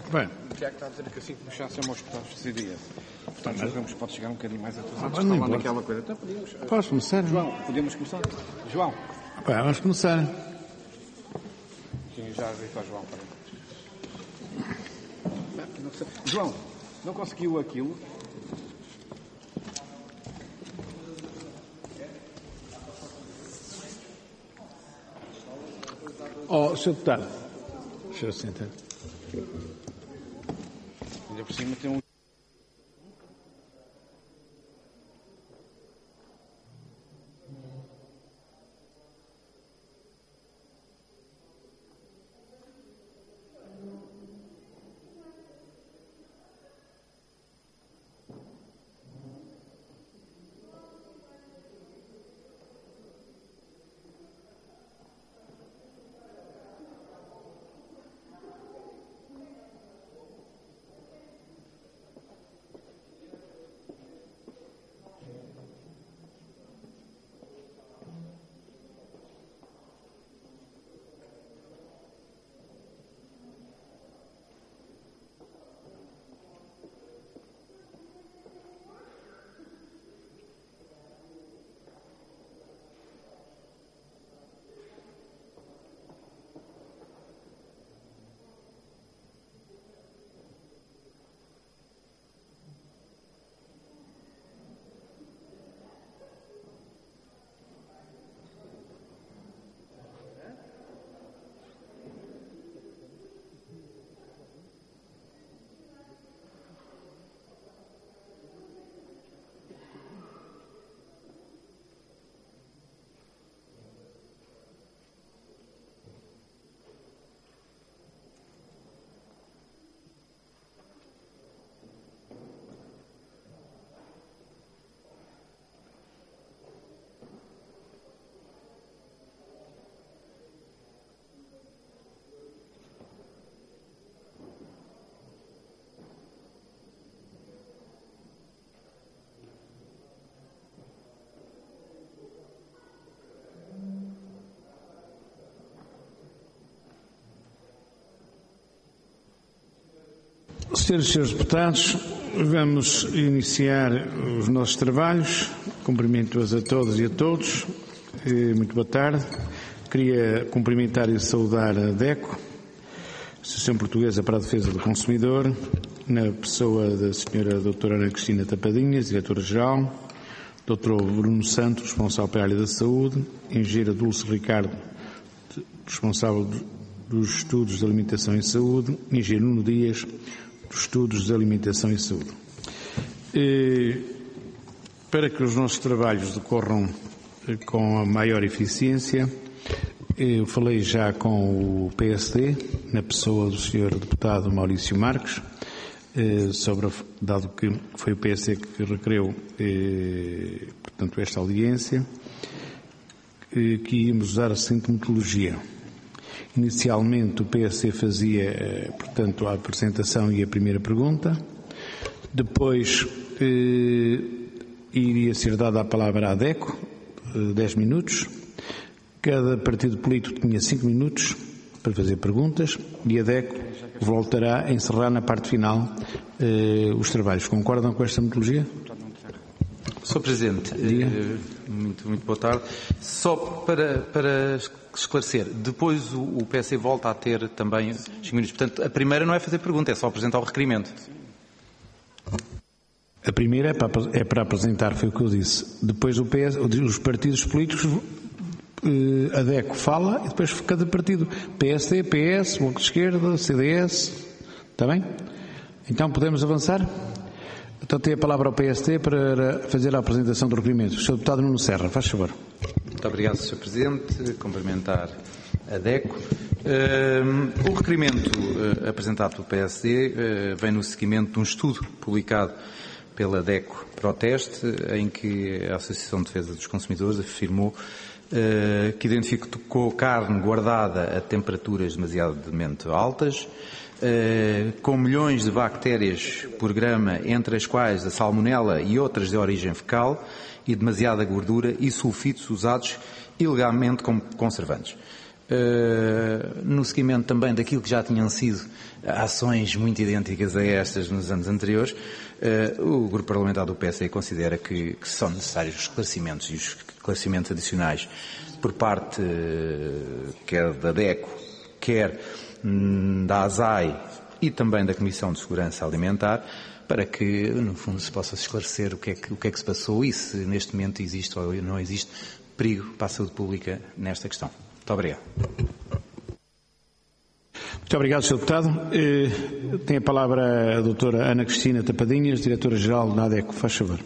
Bem. O Tiago está a dizer que assim que puxassem aos deputados do CDS. Portanto, sabemos que pode chegar um bocadinho mais atrasado. Mas não Falar importa. naquela coisa. Então podíamos. Posso começar? João, podemos começar? João. Bem, vamos começar. Sim, já ajeitou ao João. João, não conseguiu aquilo? Oh, Sr. Deputado. Deixa eu sentar. Ainda por cima tem um. Senhoras e senhores deputados, vamos iniciar os nossos trabalhos. Cumprimento-os a todas e a todos. Muito boa tarde. Queria cumprimentar e saudar a DECO, Associação Portuguesa para a Defesa do Consumidor, na pessoa da Sra. Doutora Ana Cristina Tapadinhas, Diretora-Geral, Dr. Bruno Santos, responsável pela área da saúde, Engenheira Dulce Ricardo, responsável dos estudos de alimentação e saúde, Engenheiro Nuno Dias, dos estudos de alimentação e saúde. Para que os nossos trabalhos decorram com a maior eficiência, eu falei já com o PSD, na pessoa do Sr. Deputado Maurício Marques, dado que foi o PSD que requereu, portanto, esta audiência, que íamos usar a seguinte metodologia. Inicialmente o PSD fazia, portanto, a apresentação e a primeira pergunta. Depois iria ser dada a palavra à DECO, 10 minutos. Cada partido político tinha 5 minutos para fazer perguntas e a DECO voltará a encerrar na parte final os trabalhos. Concordam com esta metodologia? Sr. Presidente, muito boa tarde. Só para esclarecer, depois o PSD volta a ter também 5 minutos. Portanto, a primeira não é fazer pergunta, é só apresentar o requerimento. A primeira é para apresentar, foi o que eu disse. Depois os partidos políticos, a DECO fala e depois cada partido, PSD, PS, Bloco de Esquerda, CDS, está bem? Então podemos avançar? Então tem a palavra ao PSD para fazer a apresentação do requerimento. O Sr. Deputado Nuno Serra, faz favor. Muito obrigado, Sr. Presidente. Cumprimentar a DECO. O requerimento apresentado pelo PSD vem no seguimento de um estudo publicado pela DECO Proteste, em que a Associação de Defesa dos Consumidores afirmou que identificou carne guardada a temperaturas demasiadamente altas, com milhões de bactérias por grama, entre as quais a salmonela e outras de origem fecal, e demasiada gordura e sulfitos usados ilegalmente como conservantes. no seguimento também daquilo que já tinham sido ações muito idênticas a estas nos anos anteriores, o Grupo Parlamentar do PSD considera que são necessários os esclarecimentos e os esclarecimentos adicionais por parte quer da DECO, quer da ASAI e também da Comissão de Segurança Alimentar, para que, no fundo, se possa esclarecer o que é que se passou e se neste momento existe ou não existe perigo para a saúde pública nesta questão. Muito obrigado. Muito obrigado, Sr. Deputado. Tem a palavra a doutora Ana Cristina Tapadinhas, Diretora-Geral da ADECO. Faz favor.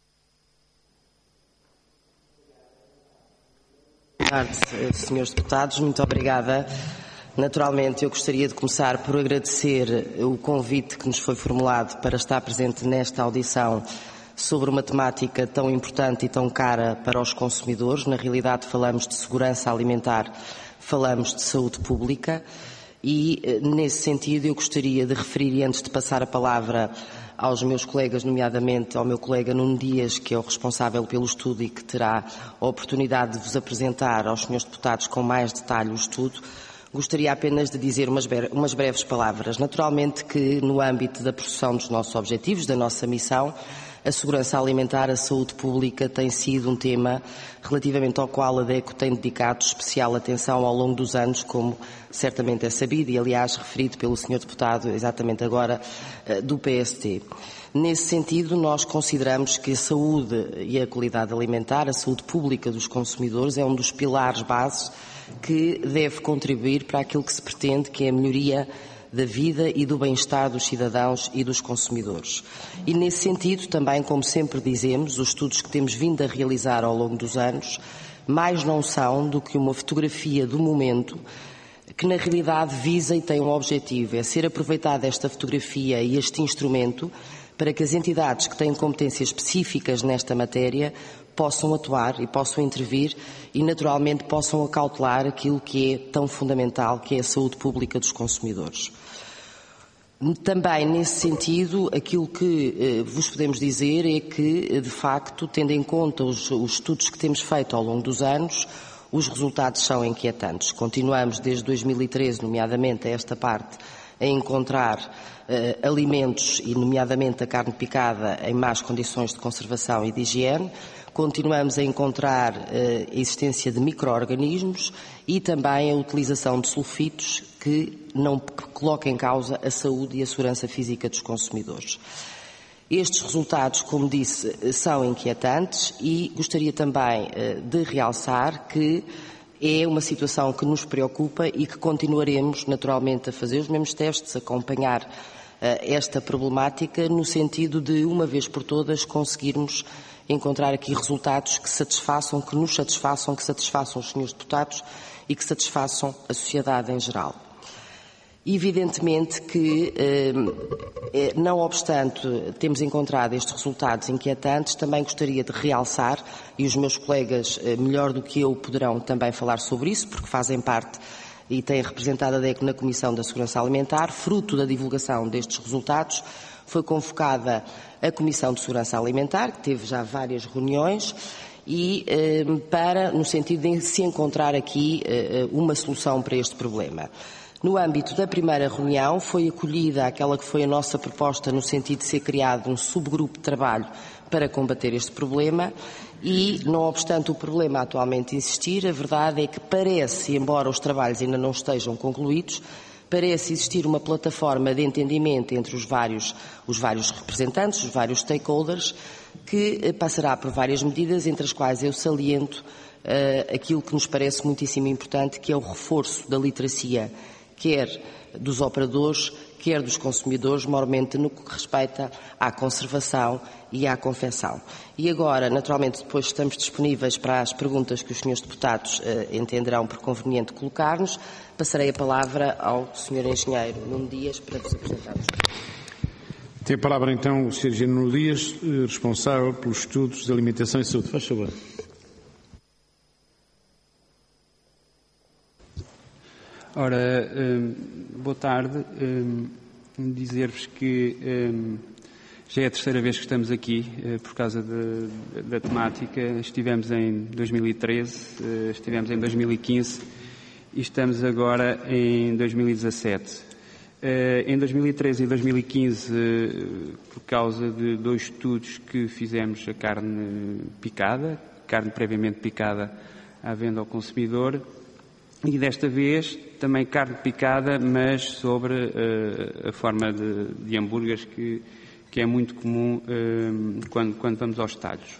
Boa tarde, senhores deputados. Muito obrigada. Naturalmente, eu gostaria de começar por agradecer o convite que nos foi formulado para estar presente nesta audição sobre uma temática tão importante e tão cara para os consumidores. Na realidade, falamos de segurança alimentar, falamos de saúde pública e, nesse sentido, eu gostaria de referir, e antes de passar a palavra aos meus colegas, nomeadamente ao meu colega Nuno Dias, que é o responsável pelo estudo e que terá a oportunidade de vos apresentar aos senhores deputados com mais detalhe o estudo, gostaria apenas de dizer umas breves palavras. Naturalmente que, no âmbito da produção dos nossos objetivos, da nossa missão, a segurança alimentar, a saúde pública tem sido um tema relativamente ao qual a DECO tem dedicado especial atenção ao longo dos anos, como certamente é sabido e, aliás, referido pelo Sr. Deputado exatamente agora do PSD. Nesse sentido, nós consideramos que a saúde e a qualidade alimentar, a saúde pública dos consumidores, é um dos pilares básicos que deve contribuir para aquilo que se pretende, que é a melhoria da vida e do bem-estar dos cidadãos e dos consumidores. E nesse sentido, também, como sempre dizemos, os estudos que temos vindo a realizar ao longo dos anos, mais não são do que uma fotografia do momento que na realidade visa e tem um objetivo, é ser aproveitada esta fotografia e este instrumento para que as entidades que têm competências específicas nesta matéria possam atuar e possam intervir e, naturalmente, possam acautelar aquilo que é tão fundamental, que é a saúde pública dos consumidores. Também, nesse sentido, aquilo que vos podemos dizer é que, de facto, tendo em conta os estudos que temos feito ao longo dos anos, os resultados são inquietantes. Continuamos, desde 2013, nomeadamente a esta parte, a encontrar alimentos, e nomeadamente a carne picada, em más condições de conservação e de higiene. Continuamos a encontrar a existência de micro-organismos e também a utilização de sulfitos que não colocam em causa a saúde e a segurança física dos consumidores. Estes resultados, como disse, são inquietantes e gostaria também de realçar que é uma situação que nos preocupa e que continuaremos naturalmente a fazer os mesmos testes, a acompanhar esta problemática no sentido de, uma vez por todas, conseguirmos encontrar aqui resultados que satisfaçam, que nos satisfaçam, que satisfaçam os senhores deputados e que satisfaçam a sociedade em geral. Evidentemente que, não obstante temos encontrado estes resultados inquietantes, também gostaria de realçar, e os meus colegas, melhor do que eu, poderão também falar sobre isso, porque fazem parte e têm representado a DECO na Comissão da Segurança Alimentar. Fruto da divulgação destes resultados, foi convocada a Comissão de Segurança Alimentar, que teve já várias reuniões, e no sentido de se encontrar aqui uma solução para este problema. No âmbito da primeira reunião foi acolhida aquela que foi a nossa proposta no sentido de ser criado um subgrupo de trabalho para combater este problema e, não obstante o problema atualmente existir, a verdade é que parece, embora os trabalhos ainda não estejam concluídos, parece existir uma plataforma de entendimento entre os vários representantes, os vários stakeholders, que passará por várias medidas, entre as quais eu saliento aquilo que nos parece muitíssimo importante, que é o reforço da literacia, quer dos operadores, quer dos consumidores, maiormente no que respeita à conservação e à confecção. E agora, naturalmente, depois estamos disponíveis para as perguntas que os senhores deputados entenderão por conveniente colocar-nos. Passarei a palavra ao senhor engenheiro Nuno Dias para vos apresentar. Tem a palavra então o Sr. Engenheiro Nuno Dias, responsável pelos estudos de alimentação e saúde. Faz favor. Ora, boa tarde. Dizer-vos que já é a terceira vez que estamos aqui por causa da temática. Estivemos em 2013, estivemos em 2015 e estamos agora em 2017. Em 2013 e 2015, por causa de 2 estudos que fizemos a carne picada, carne previamente picada à venda ao consumidor, e desta vez também carne picada, mas sobre a forma de hambúrgueres que é muito comum quando vamos aos talhos.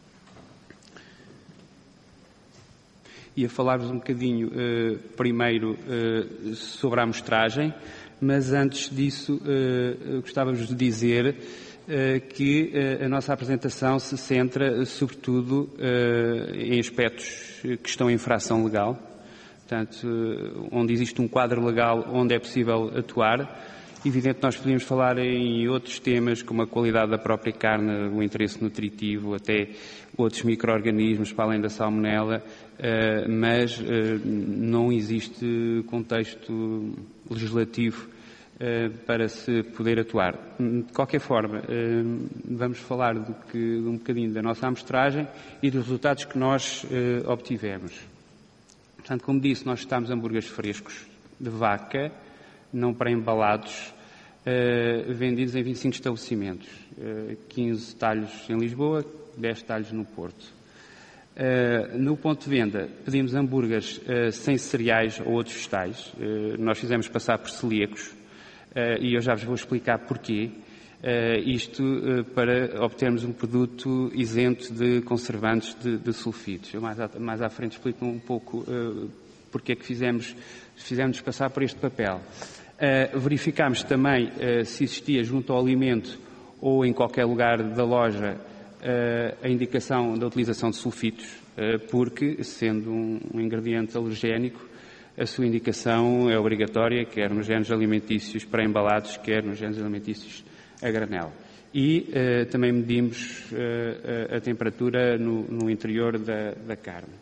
Ia falar-vos um bocadinho primeiro sobre a amostragem, mas antes disso gostávamos de dizer que a nossa apresentação se centra sobretudo em aspectos que estão em infração legal, portanto, onde existe um quadro legal onde é possível atuar. Evidente, nós podíamos falar em outros temas, como a qualidade da própria carne, o interesse nutritivo, até outros micro-organismos para além da salmonela, mas não existe contexto legislativo para se poder atuar. De qualquer forma, vamos falar um bocadinho da nossa amostragem e dos resultados que nós obtivemos. Portanto, como disse, nós testamos hambúrgueres frescos de vaca, não pré-embalados, vendidos em 25 estabelecimentos, 15 talhos em Lisboa, 10 talhos no Porto. No ponto de venda, pedimos hambúrgueres sem cereais ou outros vegetais. Nós fizemos passar por celíacos e eu já vos vou explicar porquê. Isto para obtermos um produto isento de conservantes de sulfitos. Eu mais à frente explico um pouco porque é que fizemos passar por este papel. Verificámos também se existia junto ao alimento ou em qualquer lugar da loja a indicação da utilização de sulfitos, porque, sendo um ingrediente alergénico, a sua indicação é obrigatória, quer nos géneros alimentícios pré-embalados, quer nos géneros alimentícios a granel. E também medimos a temperatura no interior da carne.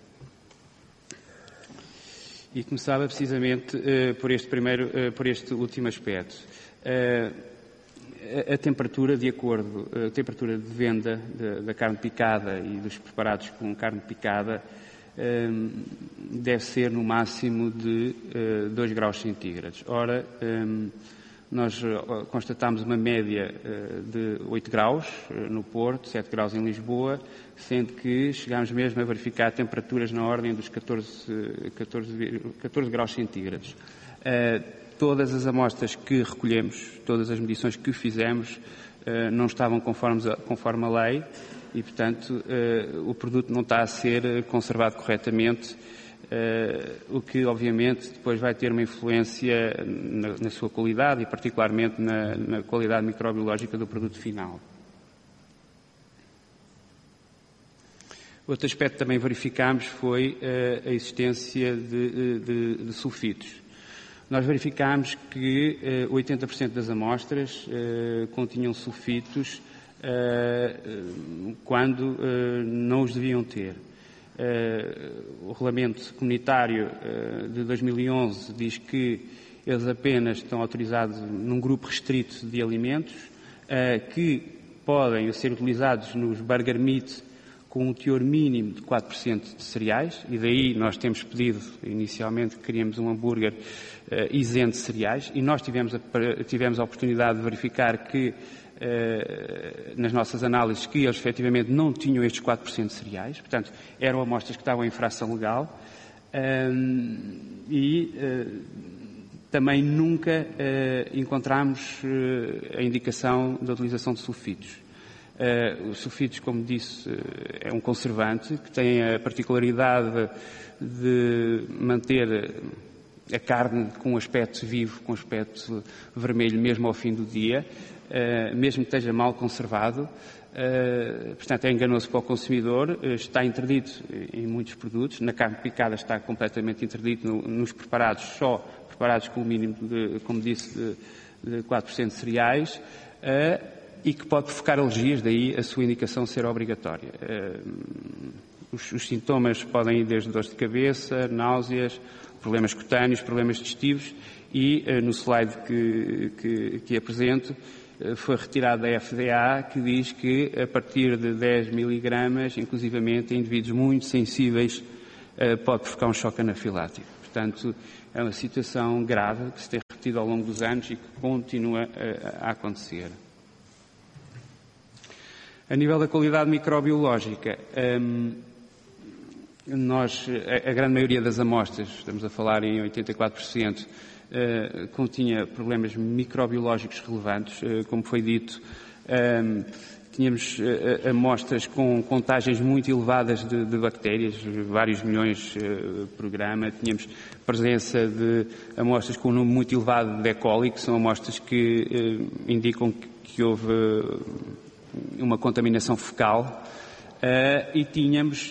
E começava precisamente por este último aspecto. A temperatura a temperatura de venda da carne picada e dos preparados com carne picada deve ser no máximo de 2 graus centígrados. Ora, nós constatámos uma média de 8 graus no Porto, 7 graus em Lisboa, sendo que chegámos mesmo a verificar temperaturas na ordem dos 14 graus centígrados. Todas as amostras que recolhemos, todas as medições que fizemos, não estavam conforme a lei e, portanto, o produto não está a ser conservado corretamente, o que, obviamente, depois vai ter uma influência na sua qualidade e, particularmente, na qualidade microbiológica do produto final. Outro aspecto que também verificámos foi a existência de sulfitos. Nós verificámos que 80% das amostras continham sulfitos quando não os deviam ter. O regulamento comunitário de 2011 diz que eles apenas estão autorizados num grupo restrito de alimentos que podem ser utilizados nos burger meat com um teor mínimo de 4% de cereais, e daí nós temos pedido, inicialmente, que queríamos um hambúrguer isento de cereais, e nós tivemos a oportunidade de verificar que, nas nossas análises, que eles efetivamente não tinham estes 4% de cereais, portanto, eram amostras que estavam em infração legal, e também nunca encontramos a indicação da utilização de sulfitos. Os sulfitos, como disse, é um conservante que tem a particularidade de manter a carne com um aspecto vivo, com um aspecto vermelho, mesmo ao fim do dia, mesmo que esteja mal conservado. Portanto, é enganoso para o consumidor, está interdito em muitos produtos. Na carne picada está completamente interdito, nos preparados, só preparados com o mínimo, como disse, de 4% de cereais, e que pode provocar alergias, daí a sua indicação ser obrigatória. Os sintomas podem ir desde dores de cabeça, náuseas, problemas cutâneos, problemas digestivos, e no slide que apresento foi retirado da FDA, que diz que a partir de 10 miligramas, inclusivamente em indivíduos muito sensíveis, pode provocar um choque anafilático. portanto, é uma situação grave que se tem repetido ao longo dos anos e que continua a acontecer. A nível da qualidade microbiológica, a grande maioria das amostras, estamos a falar em 84%, continha problemas microbiológicos relevantes. Como foi dito, tínhamos amostras com contagens muito elevadas de bactérias, vários milhões por grama. Tínhamos presença de amostras com um número muito elevado de E. coli, que são amostras que indicam que houve uma contaminação fecal. E tínhamos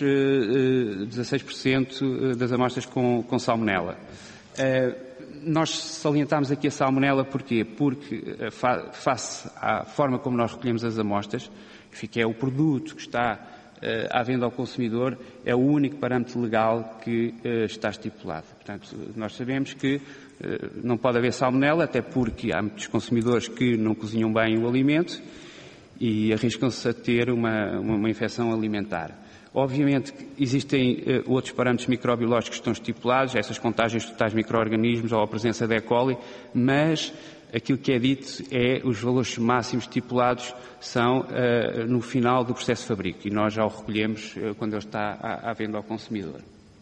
16% das amostras com salmonela. Nós salientámos aqui a salmonela porquê? Porque, face à forma como nós recolhemos as amostras, que é o produto que está à venda ao consumidor, é o único parâmetro legal que está estipulado. Portanto, nós sabemos que não pode haver salmonela, até porque há muitos consumidores que não cozinham bem o alimento e arriscam-se a ter uma infecção alimentar. Obviamente que existem outros parâmetros microbiológicos que estão estipulados, essas contagens totais de micro-organismos ou a presença de E. coli, mas aquilo que é dito é os valores máximos estipulados são no final do processo de fabrico e nós já o recolhemos quando ele está à venda ao consumidor.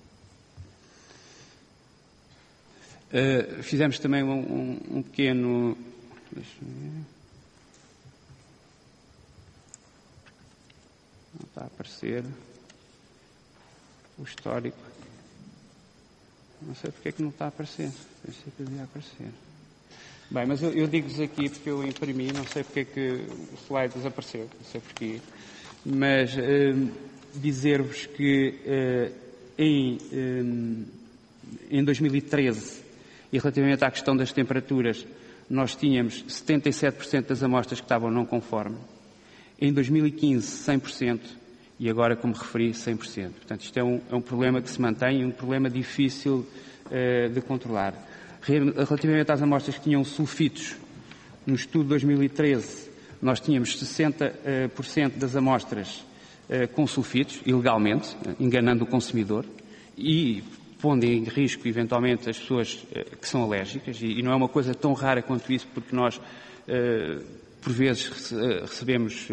Fizemos também um pequeno... Deixa-me ver. Não está a aparecer o histórico. Não sei porque é que não está a aparecer. Pensei que devia aparecer. Bem, mas eu digo-vos aqui porque eu imprimi, não sei porque é que o slide desapareceu, não sei porquê. Mas dizer-vos que em 2013, e relativamente à questão das temperaturas, nós tínhamos 77% das amostras que estavam não conforme. Em 2015, 100%, e agora, como referi, 100%. Portanto, isto é um problema que se mantém, um problema difícil de controlar. Relativamente às amostras que tinham sulfitos, no estudo de 2013, nós tínhamos 60% das amostras com sulfitos, ilegalmente, enganando o consumidor, e pondo em risco, eventualmente, as pessoas que são alérgicas, e não é uma coisa tão rara quanto isso, porque nós... por vezes recebemos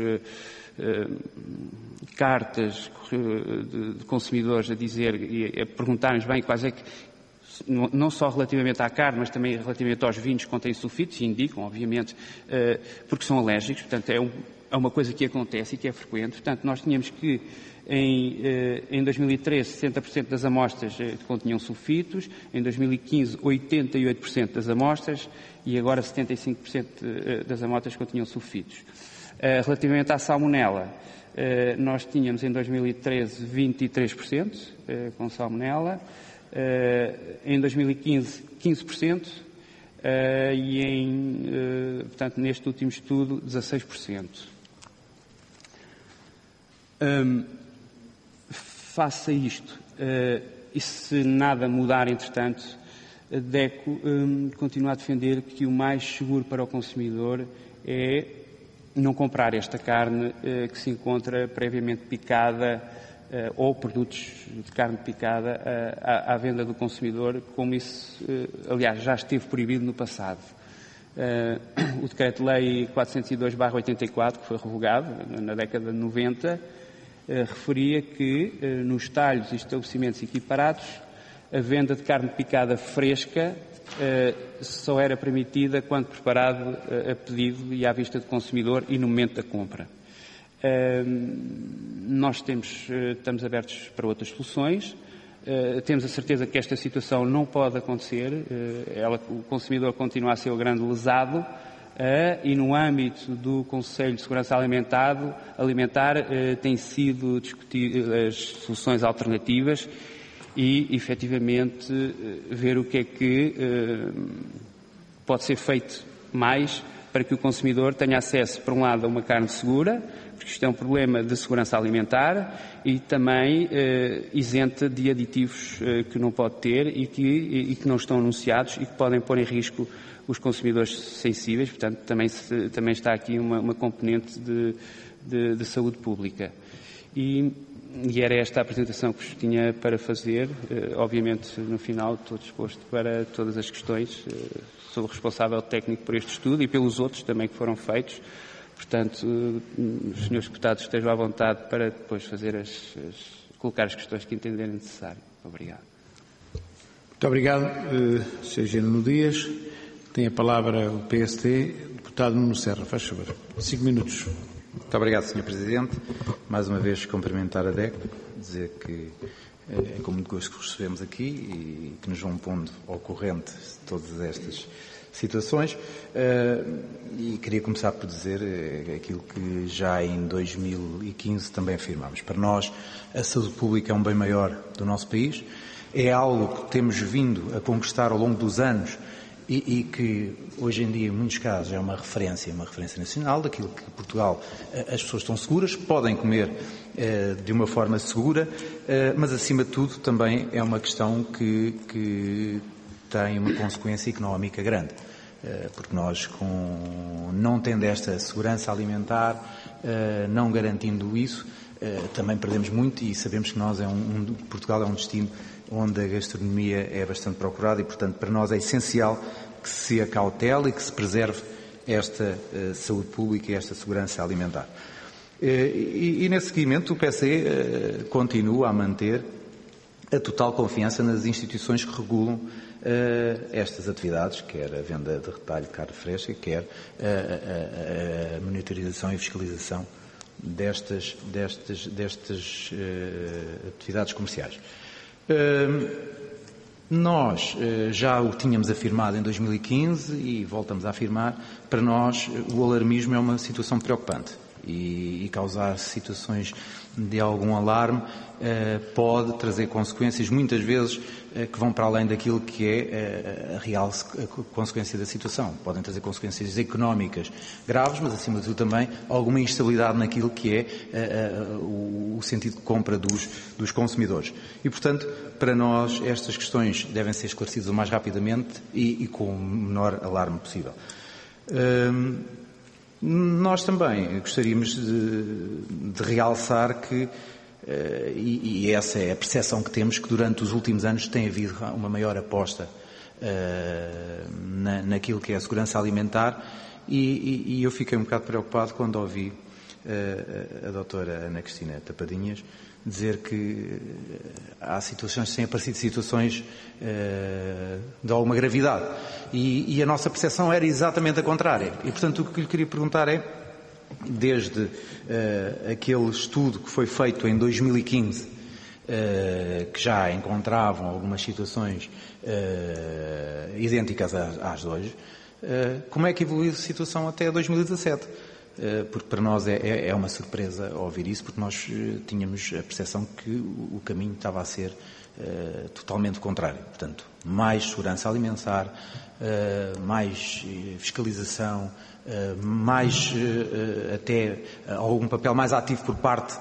cartas de consumidores a dizer e a perguntarem-nos bem quais é que, não só relativamente à carne, mas também relativamente aos vinhos que contêm sulfitos, e indicam, obviamente, porque são alérgicos. Portanto, é uma coisa que acontece e que é frequente. Portanto, nós tínhamos que, em 2013, 60% das amostras continham sulfitos, em 2015, 88% das amostras, e agora 75% das amostras continham sulfitos. Relativamente à salmonela, nós tínhamos em 2013 23% com salmonela, em 2015 15% e portanto, neste último estudo 16%. Face a isto, e se nada mudar entretanto, a DECO continua a defender que o mais seguro para o consumidor é não comprar esta carne que se encontra previamente picada ou produtos de carne picada à venda do consumidor, como isso, aliás, já esteve proibido no passado. O Decreto-Lei 402/84, que foi revogado na década de 90, referia que nos talhos e estabelecimentos equiparados a venda de carne picada fresca só era permitida quando preparado a pedido e à vista do consumidor e no momento da compra. Nós estamos abertos para outras soluções. Temos a certeza que esta situação não pode acontecer. O consumidor continua a ser o grande lesado e no âmbito do Conselho de Segurança Alimentar têm sido discutidas as soluções alternativas e, efetivamente, ver o que é que pode ser feito mais para que o consumidor tenha acesso, por um lado, a uma carne segura, porque isto é um problema de segurança alimentar, e também isenta de aditivos que não pode ter e que não estão anunciados e que podem pôr em risco os consumidores sensíveis. Portanto, também está aqui uma componente de saúde pública. E era esta a apresentação que vos tinha para fazer. Obviamente, no final, estou disposto para todas as questões. Sou responsável técnico por este estudo e pelos outros também que foram feitos. Portanto, os senhores deputados estejam à vontade para depois fazer colocar as questões que entenderem necessário. Obrigado. Muito obrigado, Sr. Nuno Dias. Tem a palavra o PSD, deputado Nuno Serra. Faz favor. 5 minutos. Muito obrigado, Sr. Presidente. Mais uma vez cumprimentar a DECO, dizer que é com muito gosto que recebemos aqui e que nos vão pondo ao corrente de todas estas situações. E queria começar por dizer aquilo que já em 2015 também afirmámos. Para nós, a saúde pública é um bem maior do nosso país, é algo que temos vindo a conquistar ao longo dos anos e que hoje em dia, em muitos casos, é uma referência nacional daquilo que Portugal, as pessoas estão seguras, podem comer de uma forma segura, mas acima de tudo também é uma questão que tem uma consequência económica grande, porque nós, não tendo esta segurança alimentar, não garantindo isso, também perdemos muito e sabemos que Portugal é um destino onde a gastronomia é bastante procurada e, portanto, para nós é essencial que se acautele e que se preserve esta saúde pública e esta segurança alimentar. E nesse seguimento o PSD continua a manter a total confiança nas instituições que regulam estas atividades, quer a venda de retalho de carne fresca, quer a monitorização e fiscalização destas atividades comerciais. Nós já o tínhamos afirmado em 2015 e voltamos a afirmar, para nós o alarmismo é uma situação preocupante e causar situações de algum alarme pode trazer consequências, muitas vezes, que vão para além daquilo que é a real consequência da situação. Podem trazer consequências económicas graves, mas, acima de tudo, também alguma instabilidade naquilo que é o sentido de compra dos consumidores. E, portanto, para nós, estas questões devem ser esclarecidas o mais rapidamente e com o menor alarme possível. Nós também gostaríamos de realçar que, e essa é a percepção que temos, que durante os últimos anos tem havido uma maior aposta naquilo que é a segurança alimentar e eu fiquei um bocado preocupado quando ouvi a doutora Ana Cristina Tapadinhas dizer que há situações, têm aparecido situações de alguma gravidade. E a nossa percepção era exatamente a contrária. E, portanto, o que lhe queria perguntar é, desde aquele estudo que foi feito em 2015, que já encontravam algumas situações idênticas às de hoje, como é que evoluiu a situação até 2017? Porque para nós é uma surpresa ouvir isso, porque nós tínhamos a percepção que o caminho estava a ser totalmente contrário. Portanto, mais segurança alimentar, mais fiscalização, mais até algum papel mais ativo por parte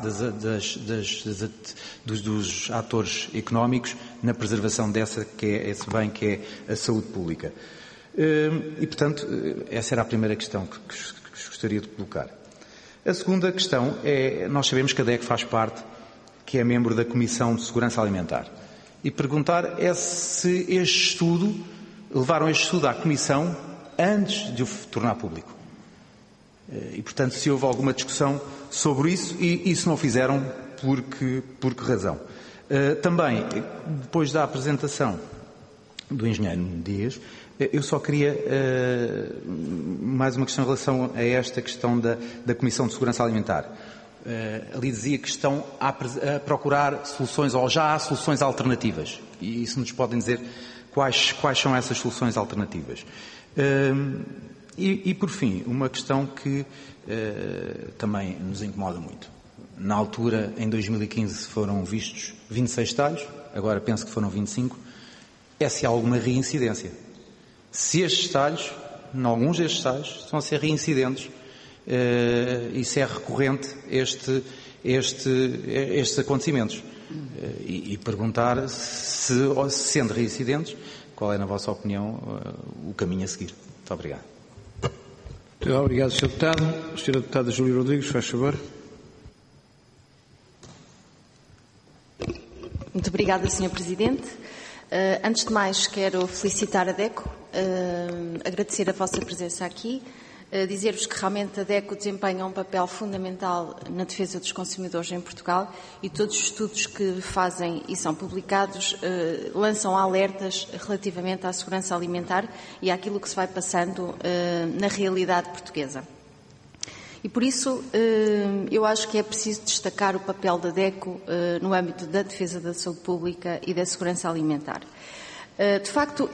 dos atores económicos na preservação esse bem que é a saúde pública. E, portanto, essa era a primeira questão que gostaria de colocar. A segunda questão é, nós sabemos que a DECO faz parte, que é membro da Comissão de Segurança Alimentar, e perguntar é se levaram este estudo à Comissão antes de o tornar público. E, portanto, se houve alguma discussão sobre isso e se não fizeram, por que razão. Também, depois da apresentação do engenheiro Nuno Dias, eu só queria mais uma questão em relação a esta questão da Comissão de Segurança Alimentar. Ali dizia que estão a procurar soluções, ou já há soluções alternativas. E isso nos podem dizer quais são essas soluções alternativas. E por fim, uma questão que também nos incomoda muito. Na altura, em 2015, foram vistos 26 talhos, agora penso que foram 25. É se há alguma reincidência. Se estes talhos, em alguns destes talhos, estão a ser reincidentes, e se é recorrente estes acontecimentos. E perguntar se, sendo reincidentes, qual é, na vossa opinião, o caminho a seguir. Muito obrigado. Muito obrigado, Sr. Deputado. Sra. Deputada Júlia Rodrigues, faz favor. obrigada, Sr. Presidente. Antes de mais, quero felicitar a DECO, agradecer a vossa presença aqui, dizer-vos que realmente a DECO desempenha um papel fundamental na defesa dos consumidores em Portugal e todos os estudos que fazem e são publicados lançam alertas relativamente à segurança alimentar e àquilo que se vai passando na realidade portuguesa. E por isso eu acho que é preciso destacar o papel da DECO no âmbito da defesa da saúde pública e da segurança alimentar. De facto,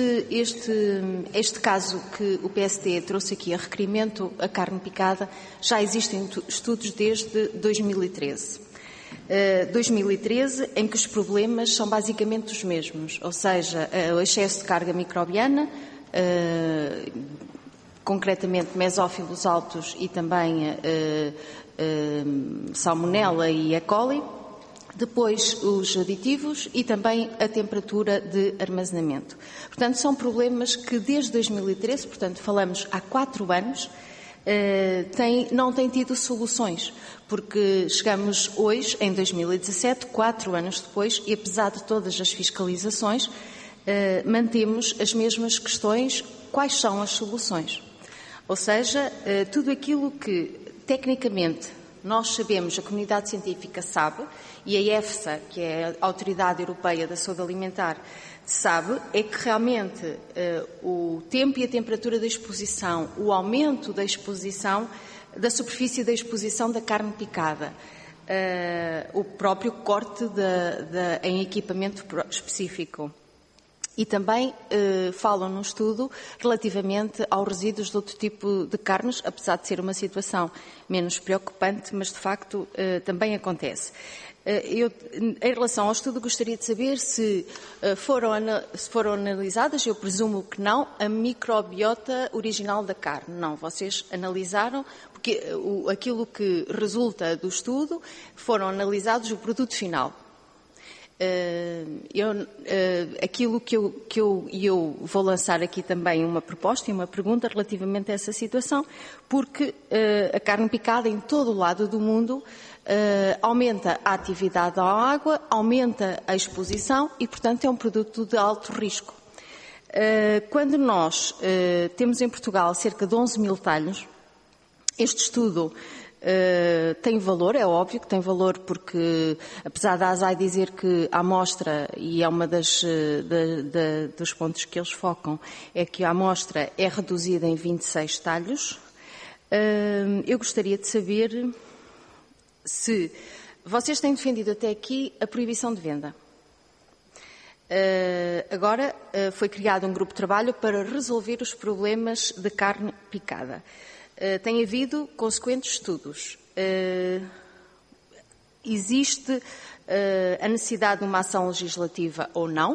este caso que o PSD trouxe aqui a requerimento, a carne picada, já existem estudos desde 2013. 2013, em que os problemas são basicamente os mesmos, ou seja, o excesso de carga microbiana, concretamente mesófilos altos e também salmonella e E. coli, depois os aditivos e também a temperatura de armazenamento. Portanto, são problemas que desde 2013, portanto falamos há 4 anos, não têm tido soluções, porque chegamos hoje, em 2017, 4 anos depois, e apesar de todas as fiscalizações, mantemos as mesmas questões. Quais são as soluções? Ou seja, tudo aquilo que, tecnicamente, nós sabemos, a comunidade científica sabe, e a EFSA, que é a Autoridade Europeia da Saúde Alimentar, sabe, é que realmente o tempo e a temperatura da exposição, o aumento da exposição, da superfície da exposição da carne picada, o próprio corte em equipamento específico. E também falam num estudo relativamente aos resíduos de outro tipo de carnes, apesar de ser uma situação menos preocupante, mas de facto também acontece. Em relação ao estudo, gostaria de saber se foram analisadas, eu presumo que não, a microbiota original da carne. Não, vocês analisaram, porque aquilo que resulta do estudo foram analisados o produto final. Aquilo que eu vou lançar aqui também uma proposta e uma pergunta relativamente a essa situação, porque a carne picada em todo o lado do mundo aumenta a atividade à água, aumenta a exposição e, portanto, é um produto de alto risco. Quando nós temos em Portugal cerca de 11 mil talhos, este estudo tem valor, é óbvio que tem valor, porque apesar da ASAI dizer que a amostra, e é uma dos pontos que eles focam, é que a amostra é reduzida em 26 talhos, eu gostaria de saber se vocês têm defendido até aqui a proibição de venda. Agora foi criado um grupo de trabalho para resolver os problemas de carne picada. Tem havido consequentes estudos. Existe a necessidade de uma ação legislativa ou não?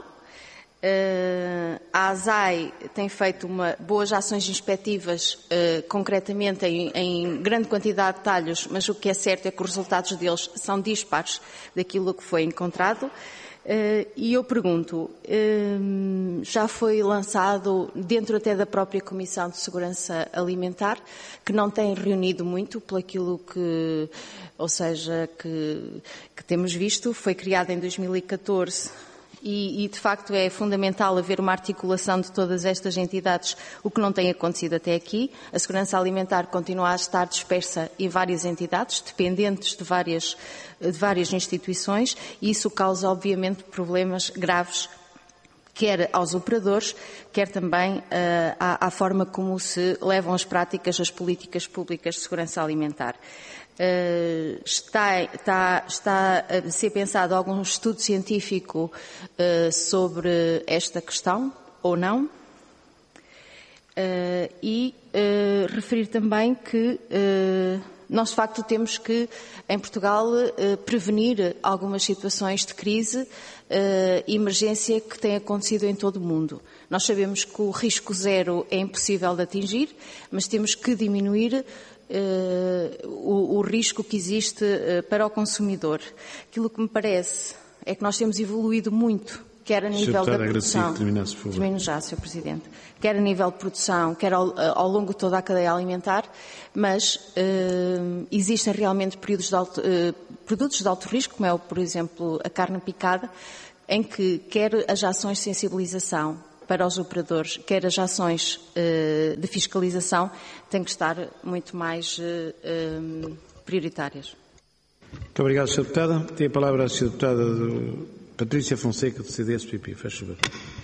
A ASAI tem feito boas ações inspectivas, concretamente em grande quantidade de talhos, mas o que é certo é que os resultados deles são dispares daquilo que foi encontrado. E eu pergunto, já foi lançado dentro até da própria Comissão de Segurança Alimentar, que não tem reunido muito pelo aquilo que, ou seja, que temos visto, foi criada em 2014 e de facto é fundamental haver uma articulação de todas estas entidades, o que não tem acontecido até aqui. A segurança alimentar continua a estar dispersa em várias entidades, dependentes de várias instituições, e isso causa, obviamente, problemas graves, quer aos operadores, quer também à forma como se levam as práticas, as políticas públicas de segurança alimentar. Está a ser pensado algum estudo científico sobre esta questão, ou não? Referir também que nós, de facto, temos que, em Portugal, prevenir algumas situações de crise e emergência que têm acontecido em todo o mundo. Nós sabemos que o risco zero é impossível de atingir, mas temos que diminuir o risco que existe para o consumidor. Aquilo que me parece é que nós temos evoluído muito quer a nível da produção, termino já, Sr. Presidente, quer a nível de produção, quer ao longo de toda a cadeia alimentar, mas existem realmente produtos de alto risco, como é, por exemplo, a carne picada, em que quer as ações de sensibilização para os operadores, quer as ações de fiscalização, têm que estar muito mais prioritárias. Muito obrigado, Sra. Deputada. Tem a palavra a Sra. Deputada Patrícia Fonseca, do CDS-PP. Faz favor.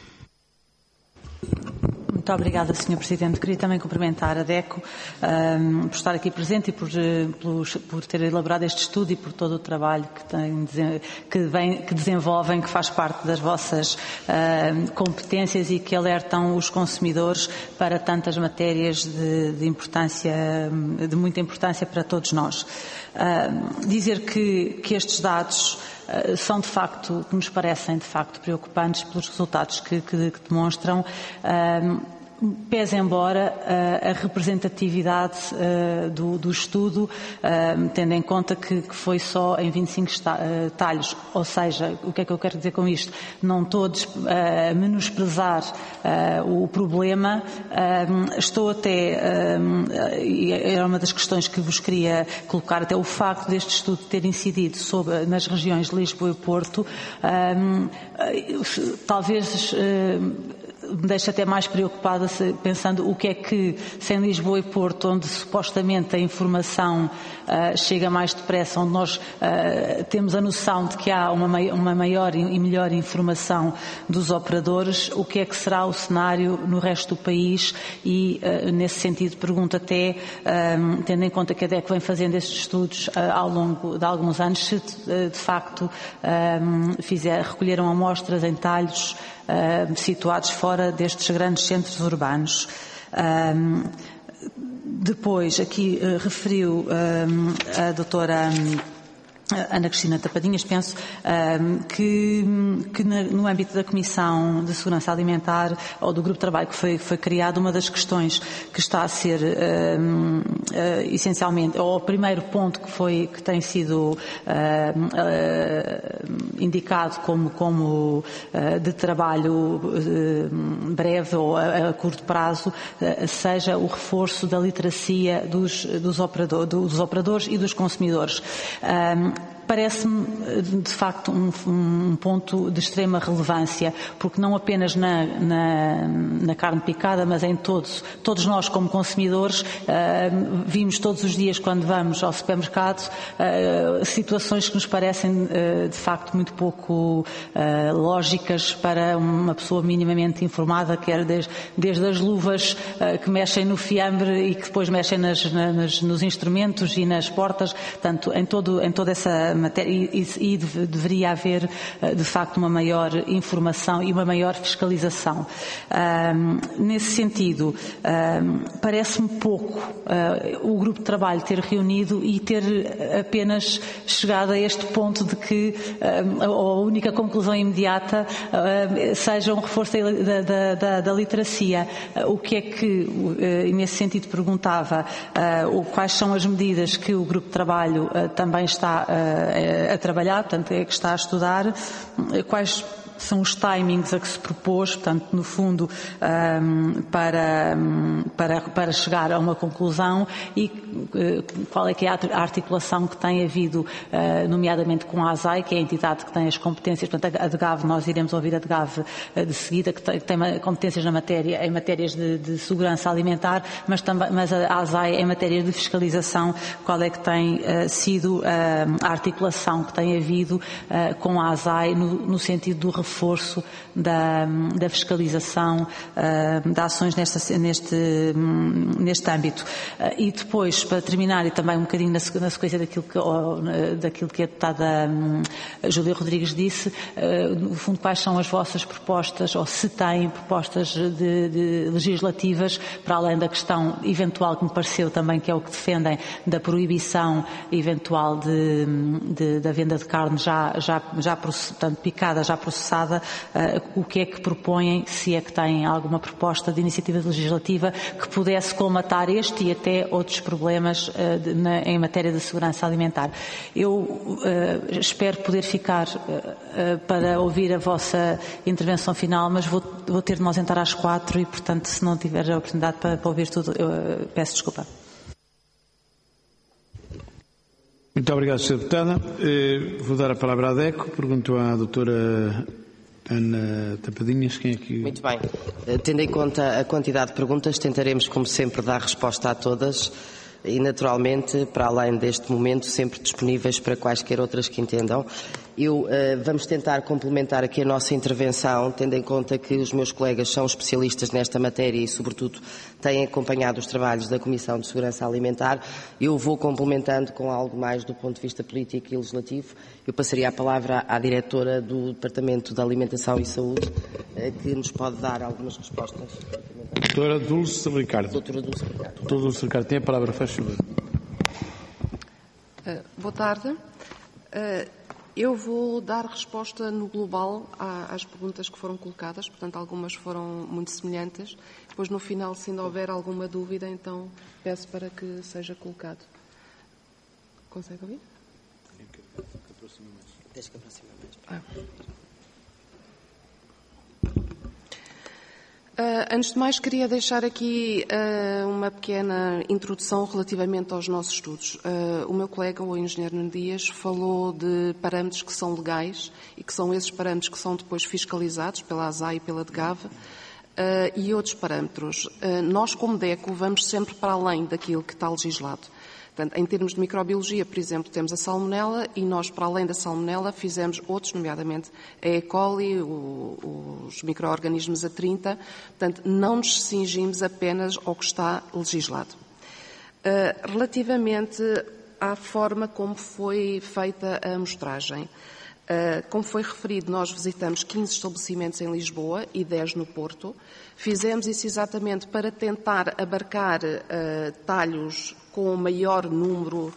Muito obrigada, Sr. Presidente. Queria também cumprimentar a DECO por estar aqui presente e por ter elaborado este estudo e por todo o trabalho que desenvolvem, que faz parte das vossas competências e que alertam os consumidores para tantas matérias de muita importância para todos nós. Dizer que estes dados são de facto, que nos parecem de facto preocupantes pelos resultados que demonstram, pese embora a representatividade do estudo, tendo em conta que foi só em 25 talhos, ou seja, o que é que eu quero dizer com isto? Não todos menosprezar o problema, estou até, e era uma das questões que vos queria colocar, até o facto deste estudo ter incidido nas regiões de Lisboa e Porto, talvez me deixa até mais preocupada pensando o que é que, se em Lisboa e Porto, onde supostamente a informação chega mais depressa, onde nós temos a noção de que há uma maior e melhor informação dos operadores, o que é que será o cenário no resto do país? E, nesse sentido, pergunto até, tendo em conta que a DECO vem fazendo estes estudos ao longo de alguns anos, se de facto recolheram amostras em talhos situados fora destes grandes centros urbanos. Depois, aqui referiu a doutora Ana Cristina Tapadinhas, penso que no âmbito da Comissão de Segurança Alimentar ou do grupo de trabalho que foi criado, uma das questões que está a ser essencialmente, ou o primeiro ponto que tem sido indicado como de trabalho breve ou a curto prazo, seja o reforço da literacia dos operadores e dos consumidores. Parece-me, de facto, um ponto de extrema relevância, porque não apenas na carne picada, mas em todos nós como consumidores, vimos todos os dias quando vamos ao supermercado situações que nos parecem, de facto, muito pouco lógicas para uma pessoa minimamente informada, quer desde as luvas que mexem no fiambre e que depois mexem nos instrumentos e nas portas, portanto, em toda essa matéria, e deveria haver de facto uma maior informação e uma maior fiscalização. Nesse sentido, parece-me pouco o grupo de trabalho ter reunido e ter apenas chegado a este ponto de que a única conclusão imediata seja um reforço da literacia. O que é que, e nesse sentido perguntava, quais são as medidas que o grupo de trabalho também está a trabalhar, portanto, que está a estudar, quais são os timings a que se propôs, portanto, no fundo, para chegar a uma conclusão, e qual é que é a articulação que tem havido, nomeadamente com a ASAI, que é a entidade que tem as competências, portanto, a DGAV, nós iremos ouvir a DGAV de seguida, que tem competências em matérias de segurança alimentar, mas a ASAI em matérias de fiscalização, qual é que tem sido a articulação que tem havido com a ASAI no sentido do reforço da fiscalização de ações neste âmbito. E depois, para terminar, e também um bocadinho na sequência daquilo que a deputada Júlia Rodrigues disse, no fundo, quais são as vossas propostas, ou se têm propostas de legislativas, para além da questão eventual, que me pareceu também que é o que defendem, da proibição eventual da venda de carne portanto, picada, já processada, passada, o que é que propõem, se é que têm alguma proposta de iniciativa legislativa que pudesse colmatar este e até outros problemas em matéria de segurança alimentar. Eu espero poder ficar para ouvir a vossa intervenção final, mas vou ter de me ausentar às 4 e, portanto, se não tiver a oportunidade para ouvir tudo, eu peço desculpa. Muito obrigado, Sra. Deputada. Vou dar a palavra à DECO. Pergunto à doutora Ana Tapadinhas, quem é que... Muito bem. Tendo em conta a quantidade de perguntas, tentaremos, como sempre, dar resposta a todas e, naturalmente, para além deste momento, sempre disponíveis para quaisquer outras que entendam. Vamos tentar complementar aqui a nossa intervenção, tendo em conta que os meus colegas são especialistas nesta matéria e, sobretudo, têm acompanhado os trabalhos da Comissão de Segurança Alimentar. Eu vou complementando com algo mais do ponto de vista político e legislativo. Eu passaria a palavra à diretora do Departamento de Alimentação e Saúde, que nos pode dar algumas respostas. Doutora Dulce Ricardo. Doutora Dulce Ricardo. Doutora Dulce Ricardo, tem a palavra, faz favor. Boa tarde. Eu vou dar resposta no global às perguntas que foram colocadas, portanto, algumas foram muito semelhantes. Depois, no final, se ainda houver alguma dúvida, então peço para que seja colocado. Consegue ouvir? Deixa que aproxime mais. Antes de mais, queria deixar aqui uma pequena introdução relativamente aos nossos estudos. O meu colega, o engenheiro Nuno Dias, falou de parâmetros que são legais e que são esses parâmetros que são depois fiscalizados pela ASAI e pela DGAV e outros parâmetros. Nós, como DECO, vamos sempre para além daquilo que está legislado. Portanto, em termos de microbiologia, por exemplo, temos a salmonela e nós, para além da salmonela, fizemos outros, nomeadamente a E. coli, os micro-organismos A30. Portanto, não nos cingimos apenas ao que está legislado. Relativamente à forma como foi feita a amostragem, como foi referido, nós visitamos 15 estabelecimentos em Lisboa e 10 no Porto. Fizemos isso exatamente para tentar abarcar talhos com um maior número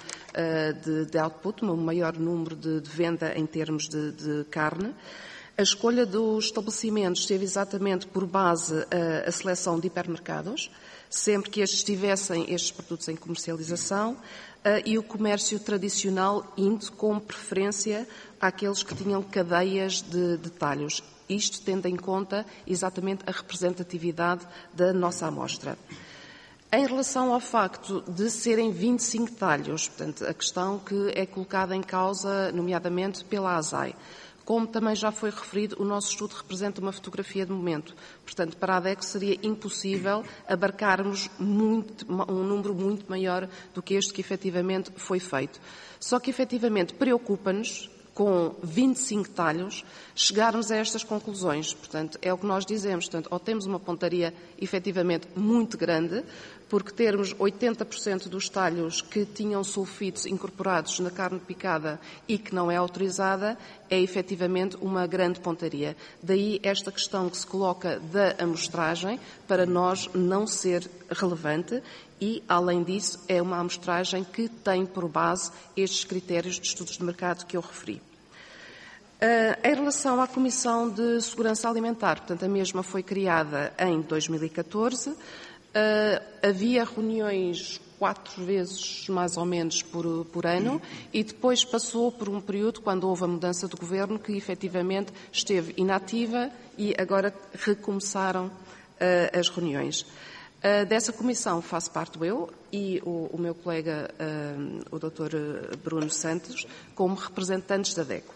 de output, um maior número de venda em termos de carne. A escolha dos estabelecimentos teve exatamente por base a seleção de hipermercados, sempre que estes tivessem estes produtos em comercialização, e o comércio tradicional indo com preferência àqueles que tinham cadeias de talhos. Isto tendo em conta exatamente a representatividade da nossa amostra. Em relação ao facto de serem 25 talhos, portanto, a questão que é colocada em causa, nomeadamente pela ASAI. Como também já foi referido, o nosso estudo representa uma fotografia de momento. Portanto, para a DECO seria impossível abarcarmos um número muito maior do que este que efetivamente foi feito. Só que efetivamente preocupa-nos, com 25 talhos, chegarmos a estas conclusões. Portanto, é o que nós dizemos. Portanto, ou temos uma pontaria efetivamente muito grande, porque termos 80% dos talhos que tinham sulfitos incorporados na carne picada e que não é autorizada, é efetivamente uma grande pontaria. Daí esta questão que se coloca da amostragem, para nós não ser relevante e, além disso, é uma amostragem que tem por base estes critérios de estudos de mercado que eu referi. Em relação à Comissão de Segurança Alimentar, portanto, a mesma foi criada em 2014. Havia reuniões 4 vezes, mais ou menos, por ano, e depois passou por um período, quando houve a mudança de governo, que efetivamente esteve inativa e agora recomeçaram as reuniões. Dessa comissão faço parte eu e o meu colega, o Dr. Bruno Santos, como representantes da DECO.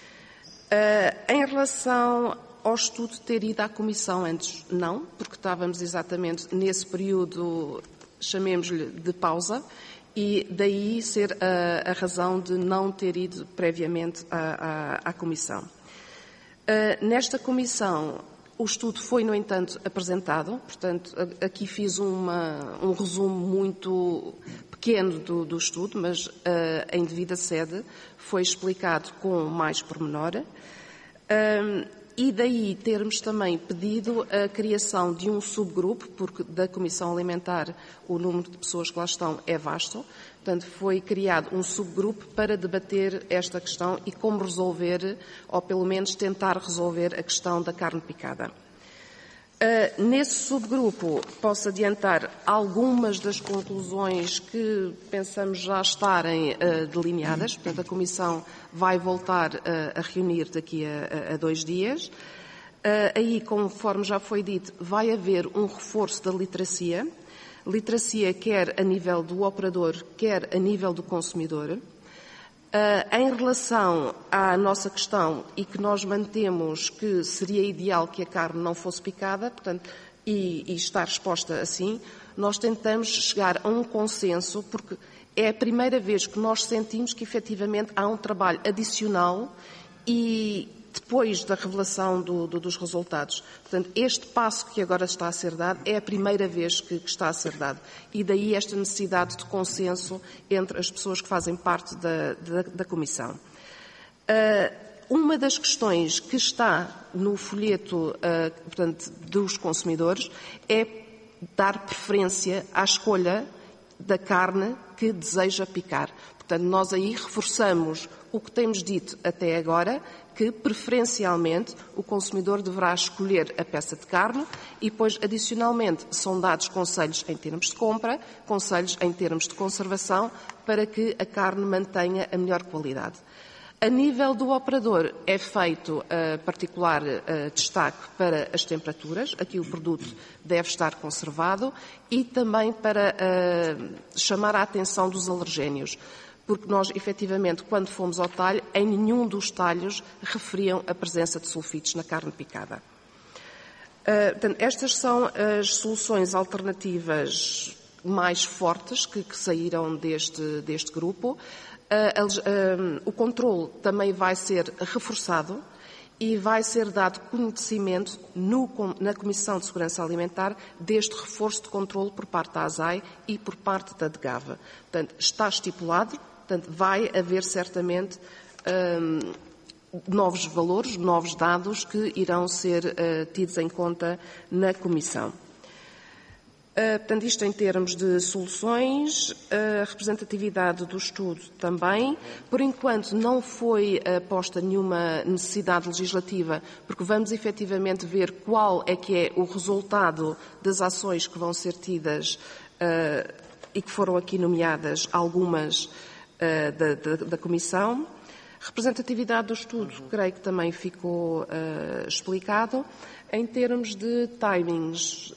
Em relação ao estudo ter ido à comissão antes, não, porque estávamos exatamente nesse período, chamemos-lhe de pausa, e daí ser a razão de não ter ido previamente à comissão. Nesta comissão, o estudo foi, no entanto, apresentado, portanto, aqui fiz um resumo muito pequeno do estudo, mas em devida sede foi explicado com mais pormenor. E daí termos também pedido a criação de um subgrupo, porque da Comissão Alimentar o número de pessoas que lá estão é vasto. Portanto, foi criado um subgrupo para debater esta questão e como resolver, ou pelo menos tentar resolver a questão da carne picada. Nesse subgrupo, posso adiantar algumas das conclusões que pensamos já estarem delineadas. Portanto, a Comissão vai voltar a reunir daqui a 2 dias. Aí, conforme já foi dito, vai haver um reforço da literacia. Literacia quer a nível do operador, quer a nível do consumidor. Em relação à nossa questão, e que nós mantemos que seria ideal que a carne não fosse picada, portanto, e estar exposta assim, nós tentamos chegar a um consenso, porque é a primeira vez que nós sentimos que efetivamente há um trabalho adicional e depois da revelação dos resultados. Portanto, este passo que agora está a ser dado é a primeira vez que está a ser dado. E daí esta necessidade de consenso entre as pessoas que fazem parte da Comissão. Uma das questões que está no folheto, portanto, dos consumidores é dar preferência à escolha da carne que deseja picar. Portanto, nós aí reforçamos o que temos dito até agora, que preferencialmente o consumidor deverá escolher a peça de carne e depois, adicionalmente, são dados conselhos em termos de compra, conselhos em termos de conservação, para que a carne mantenha a melhor qualidade. A nível do operador é feito particular destaque para as temperaturas, aqui o produto deve estar conservado, e também para chamar a atenção dos alergénios, porque nós, efetivamente, quando fomos ao talho, em nenhum dos talhos referiam a presença de sulfitos na carne picada. Portanto, estas são as soluções alternativas mais fortes que saíram deste grupo. O controle também vai ser reforçado e vai ser dado conhecimento na Comissão de Segurança Alimentar deste reforço de controle por parte da ASAI e por parte da DGAV. Portanto, está estipulado, portanto, vai haver certamente novos valores, novos dados que irão ser tidos em conta na Comissão. Portanto, isto em termos de soluções, a representatividade do estudo também. Por enquanto não foi posta nenhuma necessidade legislativa, porque vamos efetivamente ver qual é que é o resultado das ações que vão ser tidas e que foram aqui nomeadas algumas da Comissão. Representatividade do estudo, creio que também ficou explicado. Em termos de timings,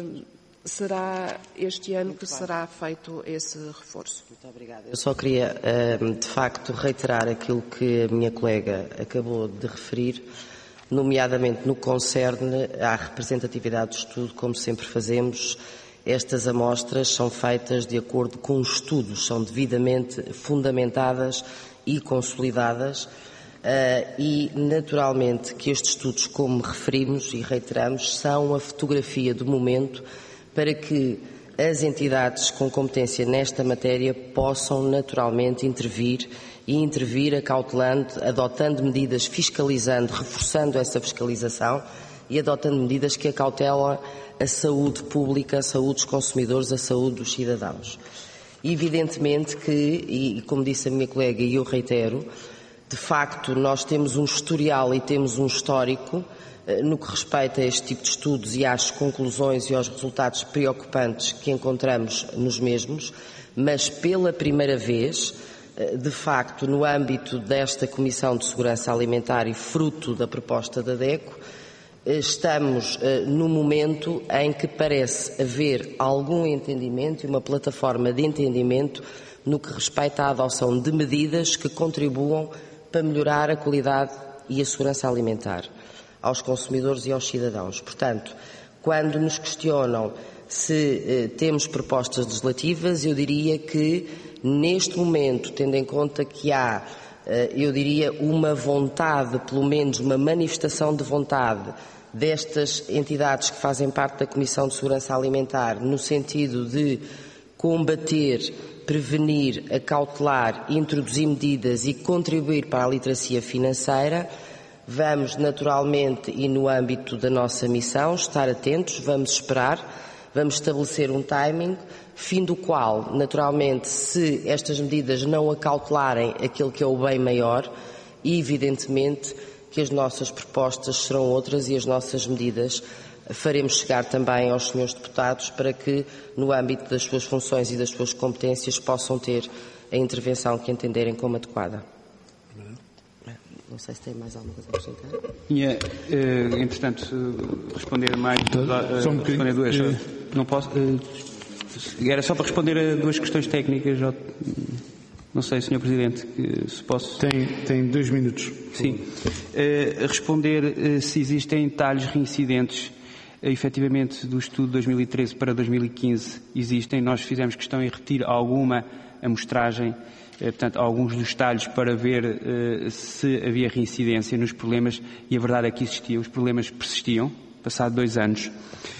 será este ano que será feito esse reforço. Muito obrigada. Eu só queria, de facto, reiterar aquilo que a minha colega acabou de referir, nomeadamente no que concerne à representatividade do estudo, como sempre fazemos. Estas amostras são feitas de acordo com estudos, são devidamente fundamentadas e consolidadas e, naturalmente, que estes estudos, como referimos e reiteramos, são a fotografia do momento para que as entidades com competência nesta matéria possam naturalmente intervir e intervir acautelando, adotando medidas, fiscalizando, reforçando essa fiscalização e adotando medidas que acautelam a saúde pública, a saúde dos consumidores, a saúde dos cidadãos. Evidentemente que, e como disse a minha colega e eu reitero, de facto nós temos um historial e temos um histórico no que respeita a este tipo de estudos e às conclusões e aos resultados preocupantes que encontramos nos mesmos, mas pela primeira vez, de facto, no âmbito desta Comissão de Segurança Alimentar e fruto da proposta da DECO, estamos no momento em que parece haver algum entendimento e uma plataforma de entendimento no que respeita à adoção de medidas que contribuam para melhorar a qualidade e a segurança alimentar aos consumidores e aos cidadãos. Portanto, quando nos questionam se temos propostas legislativas, eu diria que, neste momento, tendo em conta que há, eu diria, uma vontade, pelo menos uma manifestação de vontade destas entidades que fazem parte da Comissão de Segurança Alimentar, no sentido de combater, prevenir, acautelar, introduzir medidas e contribuir para a literacia financeira, Vamos, naturalmente, e no âmbito da nossa missão, estar atentos, vamos esperar, vamos estabelecer um timing, fim do qual, naturalmente, se estas medidas não acautelarem aquilo que é o bem maior, evidentemente que as nossas propostas serão outras e as nossas medidas faremos chegar também aos senhores deputados para que, no âmbito das suas funções e das suas competências, possam ter a intervenção que entenderem como adequada. Não sei se tem mais alguma coisa a acrescentar. Entretanto, responder mais... responder duas. Não posso... Era só para responder a duas questões técnicas. Não sei, Sr. Presidente, se posso... Tem 2 minutos. Sim. Responder se existem detalhes reincidentes. Efetivamente, do estudo de 2013 para 2015 existem. Nós fizemos questão em retirar alguma amostragem, portanto, alguns dos detalhes para ver se havia reincidência nos problemas, e a verdade é que existia. Os problemas persistiam, passado 2 anos.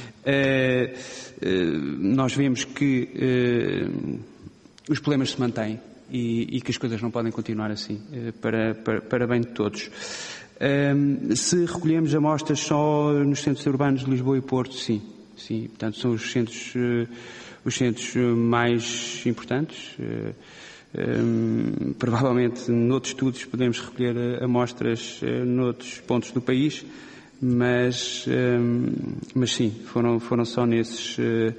Nós vemos que os problemas se mantêm e que as coisas não podem continuar assim, para bem de todos. Se recolhemos amostras só nos centros urbanos de Lisboa e Porto, sim. Portanto, são os centros mais importantes. Provavelmente, noutros estudos, podemos recolher amostras noutros pontos do país, mas sim, foram só nesses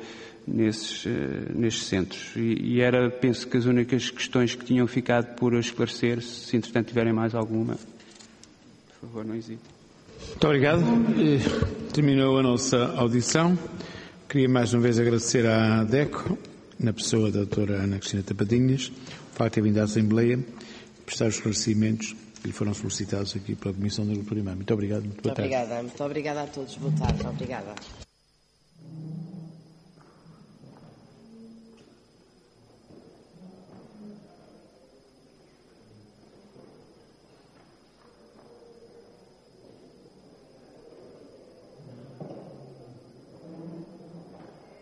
centros. E era, penso que as únicas questões que tinham ficado por esclarecer, se entretanto tiverem mais alguma, por favor, não hesite. Muito obrigado. Terminou a nossa audição. Queria mais uma vez agradecer à DECO, na pessoa da doutora Ana Cristina Tapadinhas, o facto de ter vindo à Assembleia, prestar os esclarecimentos que lhe foram solicitados aqui pela Comissão da Agricultura e Mar. Muito obrigado, muito boa tarde. Muito obrigada a todos. Boa tarde. Obrigada.